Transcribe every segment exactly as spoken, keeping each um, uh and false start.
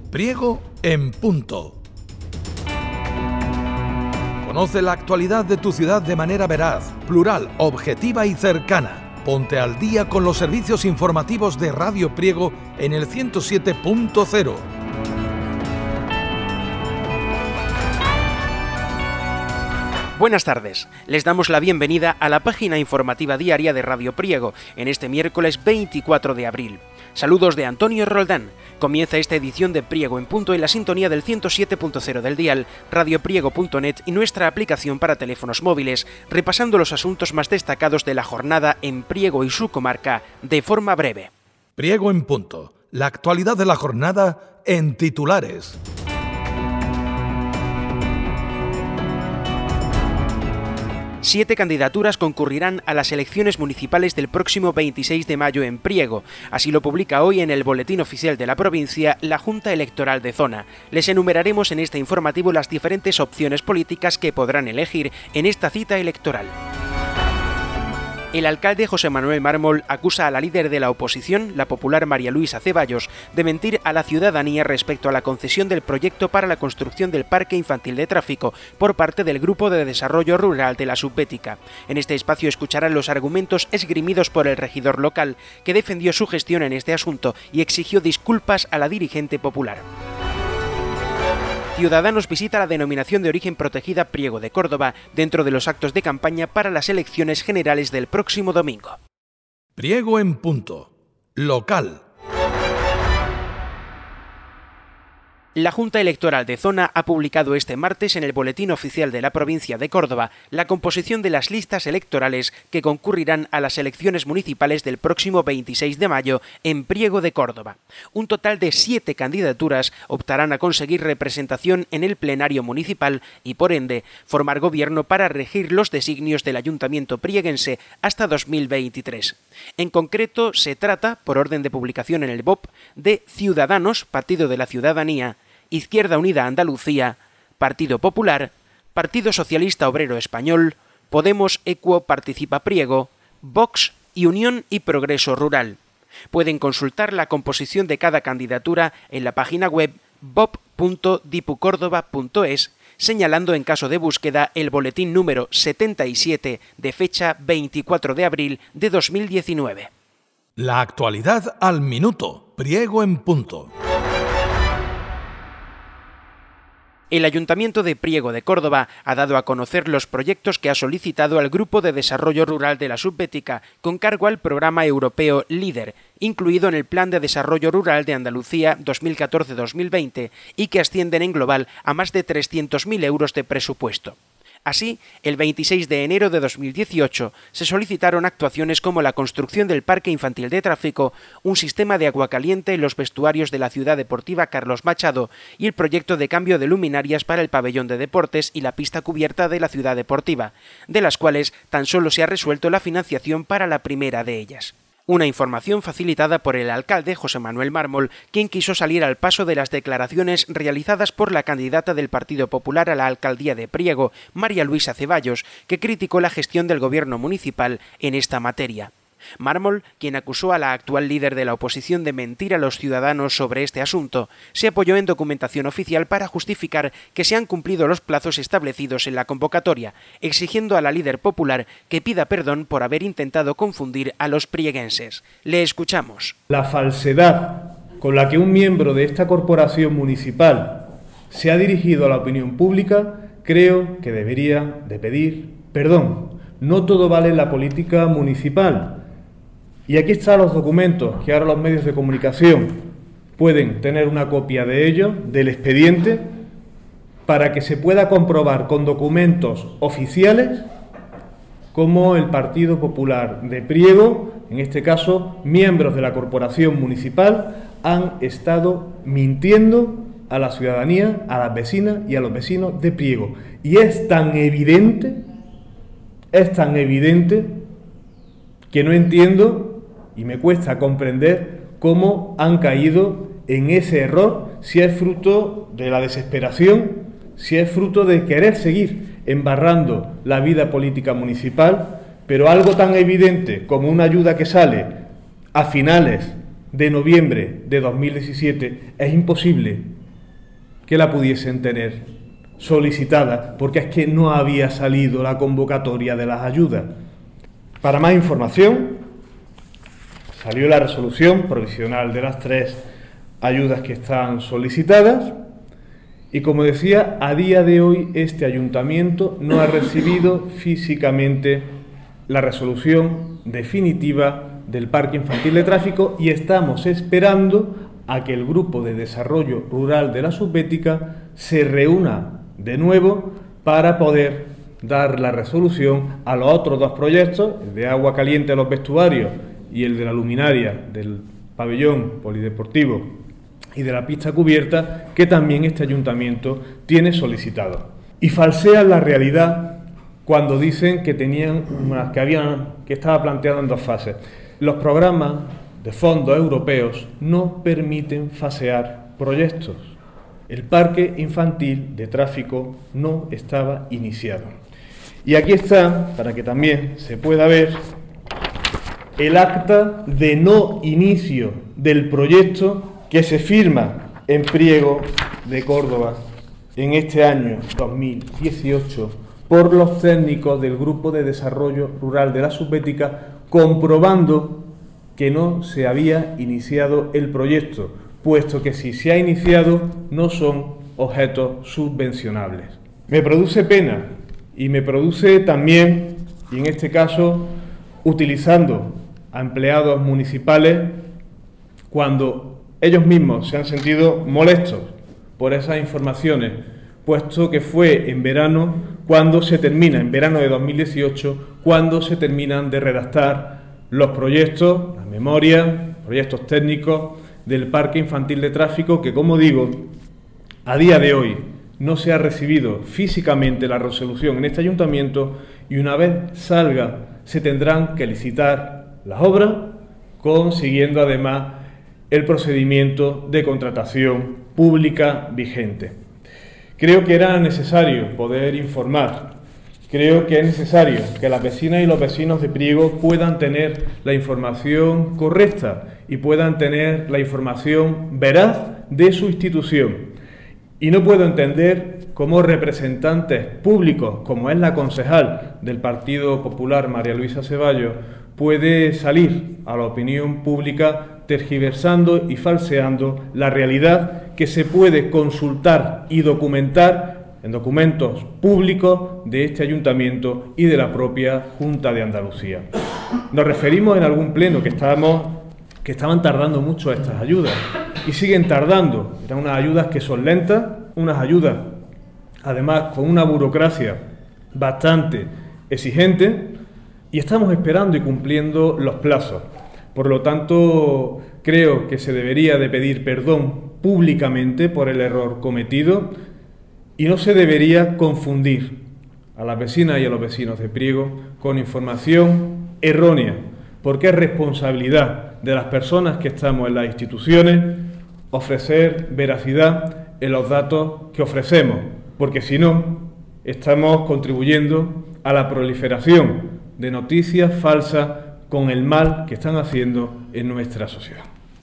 Priego en punto. Conoce la actualidad de tu ciudad de manera veraz, plural, objetiva y cercana. Ponte al día con los servicios informativos de Radio Priego en el ciento siete punto cero. Buenas tardes, les damos la bienvenida a la página informativa diaria de Radio Priego en este miércoles veinticuatro de abril. Saludos de Antonio Roldán. Comienza esta edición de Priego en punto en la sintonía del ciento siete punto cero del dial, radiopriego punto net y nuestra aplicación para teléfonos móviles, repasando los asuntos más destacados de la jornada en Priego y su comarca de forma breve. Priego en punto, la actualidad de la jornada en titulares. Siete candidaturas concurrirán a las elecciones municipales del próximo veintiséis de mayo en Priego. Así lo publica hoy en el Boletín Oficial de la provincia la Junta Electoral de Zona. Les enumeraremos en este informativo las diferentes opciones políticas que podrán elegir en esta cita electoral. El alcalde José Manuel Mármol acusa a la líder de la oposición, la popular María Luisa Ceballos, de mentir a la ciudadanía respecto a la concesión del proyecto para la construcción del Parque Infantil de Tráfico por parte del Grupo de Desarrollo Rural de la Subbética. En este espacio escucharán los argumentos esgrimidos por el regidor local, que defendió su gestión en este asunto y exigió disculpas a la dirigente popular. Ciudadanos visita la denominación de origen protegida Priego de Córdoba dentro de los actos de campaña para las elecciones generales del próximo domingo. Priego en punto. Local. La Junta Electoral de Zona ha publicado este martes en el Boletín Oficial de la provincia de Córdoba la composición de las listas electorales que concurrirán a las elecciones municipales del próximo veintiséis de mayo en Priego de Córdoba. Un total de siete candidaturas optarán a conseguir representación en el plenario municipal y, por ende, formar gobierno para regir los designios del ayuntamiento prieguense hasta dos mil veintitrés. En concreto, se trata, por orden de publicación en el B O P, de Ciudadanos, Partido de la Ciudadanía, Izquierda Unida Andalucía, Partido Popular, Partido Socialista Obrero Español, Podemos Equo Participa Priego, Vox y Unión y Progreso Rural. Pueden consultar la composición de cada candidatura en la página web b o p punto dipucordoba punto es, señalando en caso de búsqueda el boletín número setenta y siete de fecha veinticuatro de abril de dos mil diecinueve. La actualidad al minuto. Priego en punto. El Ayuntamiento de Priego de Córdoba ha dado a conocer los proyectos que ha solicitado al Grupo de Desarrollo Rural de la Subbética con cargo al programa europeo LEADER, incluido en el Plan de Desarrollo Rural de Andalucía dos mil catorce a dos mil veinte y que ascienden en global a más de trescientos mil euros de presupuesto. Así, el veintiséis de enero de dos mil dieciocho se solicitaron actuaciones como la construcción del Parque Infantil de Tráfico, un sistema de agua caliente en los vestuarios de la Ciudad Deportiva Carlos Machado y el proyecto de cambio de luminarias para el pabellón de deportes y la pista cubierta de la Ciudad Deportiva, de las cuales tan solo se ha resuelto la financiación para la primera de ellas. Una información facilitada por el alcalde José Manuel Mármol, quien quiso salir al paso de las declaraciones realizadas por la candidata del Partido Popular a la alcaldía de Priego, María Luisa Ceballos, que criticó la gestión del gobierno municipal en esta materia. Mármol, quien acusó a la actual líder de la oposición de mentir a los ciudadanos sobre este asunto, se apoyó en documentación oficial para justificar que se han cumplido los plazos establecidos en la convocatoria, exigiendo a la líder popular que pida perdón por haber intentado confundir a los prieguenses. Le escuchamos. La falsedad con la que un miembro de esta corporación municipal se ha dirigido a la opinión pública, creo que debería de pedir perdón. No todo vale en la política municipal. Y aquí están los documentos que ahora los medios de comunicación pueden tener una copia de ellos, del expediente, para que se pueda comprobar con documentos oficiales cómo el Partido Popular de Priego, en este caso miembros de la corporación municipal, han estado mintiendo a la ciudadanía, a las vecinas y a los vecinos de Priego. Y es tan evidente, es tan evidente que no entiendo y me cuesta comprender cómo han caído en ese error, si es fruto de la desesperación, si es fruto de querer seguir embarrando la vida política municipal, pero algo tan evidente como una ayuda que sale a finales de noviembre de dos mil diecisiete es imposible que la pudiesen tener solicitada, porque es que no había salido la convocatoria de las ayudas. Para más información, salió la resolución provisional de las tres ayudas que están solicitadas y, como decía, a día de hoy este ayuntamiento no ha recibido físicamente la resolución definitiva del Parque Infantil de Tráfico y estamos esperando a que el Grupo de Desarrollo Rural de la Subbética se reúna de nuevo para poder dar la resolución a los otros dos proyectos, el de agua caliente a los vestuarios y el de la luminaria del pabellón polideportivo y de la pista cubierta, que también este ayuntamiento tiene solicitado. Y falsean la realidad cuando dicen que tenían una, que habían que estaba planteado en dos fases. Los programas de fondos europeos no permiten fasear proyectos. El parque infantil de tráfico no estaba iniciado. Y aquí está, para que también se pueda ver, el acta de no inicio del proyecto que se firma en Priego de Córdoba en este año dos mil dieciocho por los técnicos del Grupo de Desarrollo Rural de la Subbética, comprobando que no se había iniciado el proyecto, puesto que si se ha iniciado no son objetos subvencionables. Me produce pena y me produce también, y en este caso utilizando a empleados municipales, cuando ellos mismos se han sentido molestos por esas informaciones, puesto que fue en verano cuando se termina, en verano de dos mil dieciocho, cuando se terminan de redactar los proyectos, las memorias, proyectos técnicos del Parque Infantil de Tráfico, que, como digo, a día de hoy no se ha recibido físicamente la resolución en este ayuntamiento y una vez salga se tendrán que licitar las obras, consiguiendo además el procedimiento de contratación pública vigente. Creo que era necesario poder informar, creo que es necesario que las vecinas y los vecinos de Priego puedan tener la información correcta y puedan tener la información veraz de su institución. Y no puedo entender cómo representantes públicos, como es la concejal del Partido Popular, María Luisa Ceballos, puede salir a la opinión pública tergiversando y falseando la realidad que se puede consultar y documentar en documentos públicos de este ayuntamiento y de la propia Junta de Andalucía. Nos referimos en algún pleno que estábamos, que estaban tardando mucho estas ayudas y siguen tardando. Eran unas ayudas que son lentas, unas ayudas además con una burocracia bastante exigente, y estamos esperando y cumpliendo los plazos. Por lo tanto, creo que se debería de pedir perdón públicamente por el error cometido y no se debería confundir a las vecinas y a los vecinos de Priego con información errónea, porque es responsabilidad de las personas que estamos en las instituciones ofrecer veracidad en los datos que ofrecemos, porque si no, estamos contribuyendo a la proliferación de noticias falsas con el mal que están haciendo en nuestra sociedad.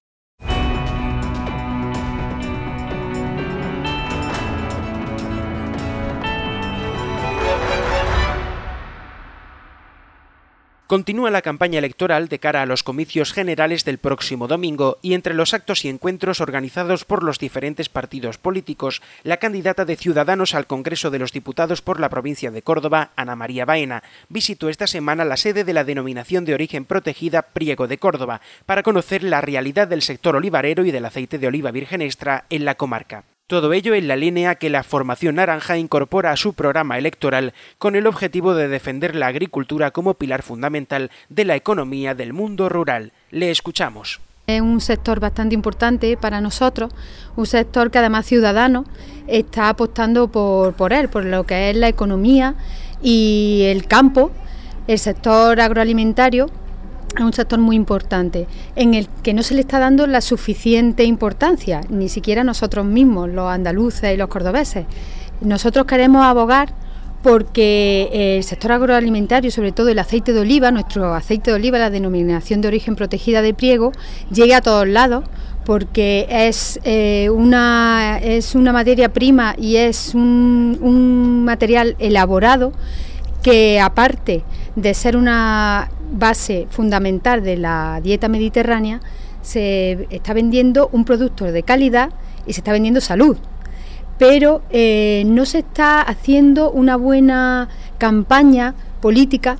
Continúa la campaña electoral de cara a los comicios generales del próximo domingo y entre los actos y encuentros organizados por los diferentes partidos políticos, la candidata de Ciudadanos al Congreso de los Diputados por la provincia de Córdoba, Ana María Baena, visitó esta semana la sede de la denominación de origen protegida Priego de Córdoba para conocer la realidad del sector olivarero y del aceite de oliva virgen extra en la comarca. Todo ello en la línea que la formación naranja incorpora a su programa electoral con el objetivo de defender la agricultura como pilar fundamental de la economía del mundo rural. Le escuchamos. Es un sector bastante importante para nosotros, un sector que además Ciudadanos está apostando por, por él, por lo que es la economía y el campo, el sector agroalimentario. Es un sector muy importante, en el que no se le está dando la suficiente importancia, ni siquiera nosotros mismos, los andaluces y los cordobeses. Nosotros queremos abogar porque el sector agroalimentario, sobre todo el aceite de oliva, nuestro aceite de oliva, la denominación de origen protegida de Priego, llegue a todos lados, porque es, eh, una, es una materia prima y es un, un material elaborado que, aparte de ser una base fundamental de la dieta mediterránea, se está vendiendo un producto de calidad y se está vendiendo salud. Pero eh, no se está haciendo una buena campaña política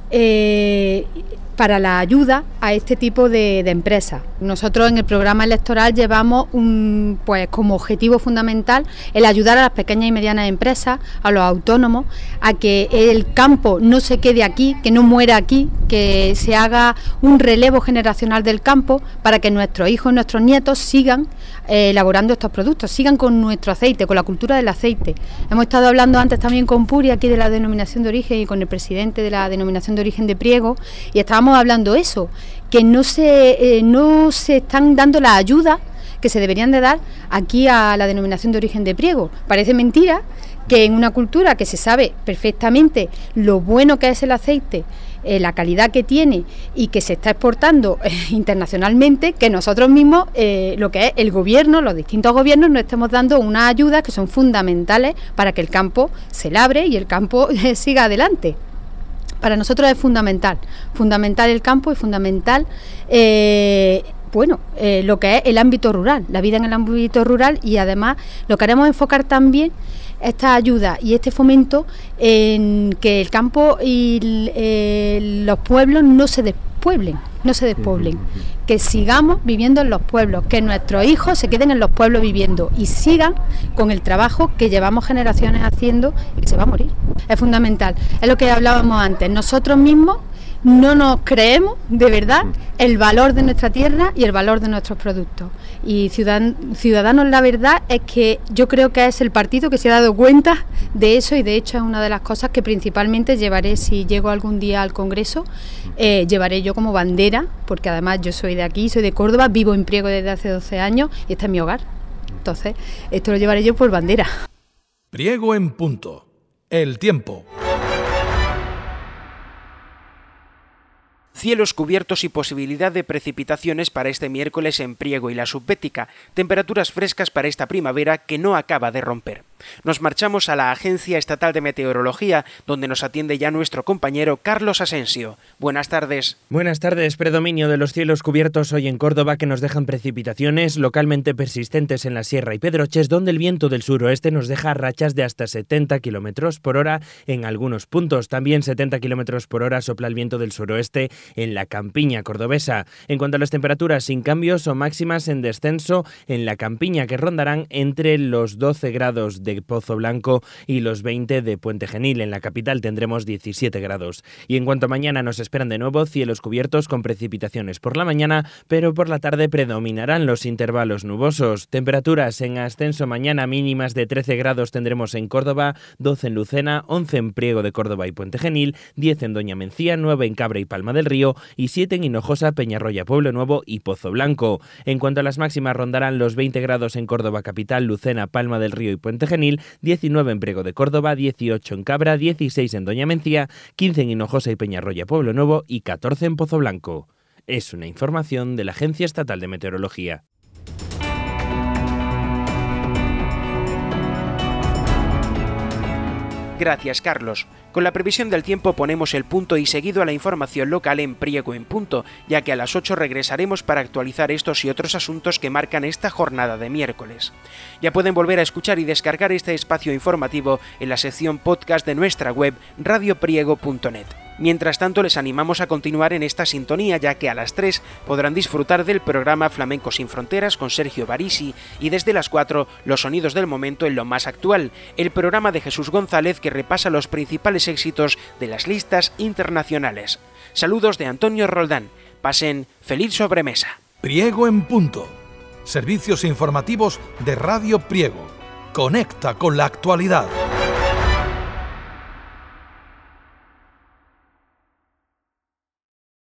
eh, para la ayuda a este tipo de, de empresas. Nosotros en el programa electoral llevamos un, pues como objetivo fundamental el ayudar a las pequeñas y medianas empresas, a los autónomos, a que el campo no se quede aquí, que no muera aquí, que se haga un relevo generacional del campo para que nuestros hijos y nuestros nietos sigan eh, elaborando estos productos, sigan con nuestro aceite, con la cultura del aceite. Hemos estado hablando antes también con Puri, aquí de la denominación de origen, y con el presidente de la denominación de origen de Priego, y estábamos hablando eso, que no se, eh, no se están dando la ayuda que se deberían de dar aquí a la denominación de origen de Priego. Parece mentira que en una cultura que se sabe perfectamente lo bueno que es el aceite, eh, la calidad que tiene y que se está exportando eh, internacionalmente, que nosotros mismos, eh, lo que es el gobierno, los distintos gobiernos, nos estemos dando unas ayudas que son fundamentales para que el campo se labre y el campo eh, siga adelante. Para nosotros es fundamental, fundamental el campo y fundamental, eh, bueno, eh, lo que es el ámbito rural, la vida en el ámbito rural, y además lo queremos enfocar también esta ayuda y este fomento en que el campo y eh, los pueblos no se despueblen, no se despueblen, que sigamos viviendo en los pueblos, que nuestros hijos se queden en los pueblos viviendo y sigan con el trabajo que llevamos generaciones haciendo y que se va a morir. Es fundamental, es lo que hablábamos antes, nosotros mismos no nos creemos de verdad el valor de nuestra tierra y el valor de nuestros productos. Y Ciudadanos, la verdad es que yo creo que es el partido que se ha dado cuenta de eso, y de hecho es una de las cosas que principalmente llevaré, si llego algún día al Congreso, eh, llevaré yo como bandera, porque además yo soy de aquí, soy de Córdoba, vivo en Priego desde hace doce años y este es mi hogar. Entonces, esto lo llevaré yo por bandera. Priego en punto. El tiempo. Cielos cubiertos y posibilidad de precipitaciones para este miércoles en Priego y la Subbética, temperaturas frescas para esta primavera que no acaba de romper. Nos marchamos a la Agencia Estatal de Meteorología, donde nos atiende ya nuestro compañero Carlos Asensio. Buenas tardes. Buenas tardes. Predominio de los cielos cubiertos hoy en Córdoba, que nos dejan precipitaciones localmente persistentes en la Sierra y Pedroches, donde el viento del suroeste nos deja rachas de hasta setenta kilómetros por hora en algunos puntos. También setenta kilómetros por hora sopla el viento del suroeste en la campiña cordobesa. En cuanto a las temperaturas, sin cambios o máximas en descenso en la campiña, que rondarán entre los doce grados de Pozo Blanco y los veinte de Puente Genil. En la capital tendremos diecisiete grados. Y en cuanto a mañana, nos esperan de nuevo cielos cubiertos con precipitaciones por la mañana, pero por la tarde predominarán los intervalos nubosos. Temperaturas en ascenso mañana, mínimas de trece grados tendremos en Córdoba, doce en Lucena, once en Priego de Córdoba y Puente Genil, diez en Doña Mencía, nueve en Cabra y Palma del Río y siete en Hinojosa, Peñarroya, Pueblo Nuevo y Pozo Blanco. En cuanto a las máximas, rondarán los veinte grados en Córdoba capital, Lucena, Palma del Río y Puente Genil, diecinueve en Priego de Córdoba, dieciocho en Cabra, dieciséis en Doña Mencía, quince en Hinojosa y Peñarroya, Pueblo Nuevo y catorce en Pozo Blanco. Es una información de la Agencia Estatal de Meteorología. Gracias, Carlos. Con la previsión del tiempo ponemos el punto y seguido a la información local en Priego en punto, ya que a las ocho regresaremos para actualizar estos y otros asuntos que marcan esta jornada de miércoles. Ya pueden volver a escuchar y descargar este espacio informativo en la sección podcast de nuestra web radio priego punto net. Mientras tanto, les animamos a continuar en esta sintonía, ya que a las tres podrán disfrutar del programa Flamenco sin Fronteras con Sergio Barisi y desde las cuatro los sonidos del momento en lo más actual, el programa de Jesús González que repasa los principales éxitos de las listas internacionales. Saludos de Antonio Roldán. Pasen feliz sobremesa. Priego en punto. Servicios informativos de Radio Priego. Conecta con la actualidad.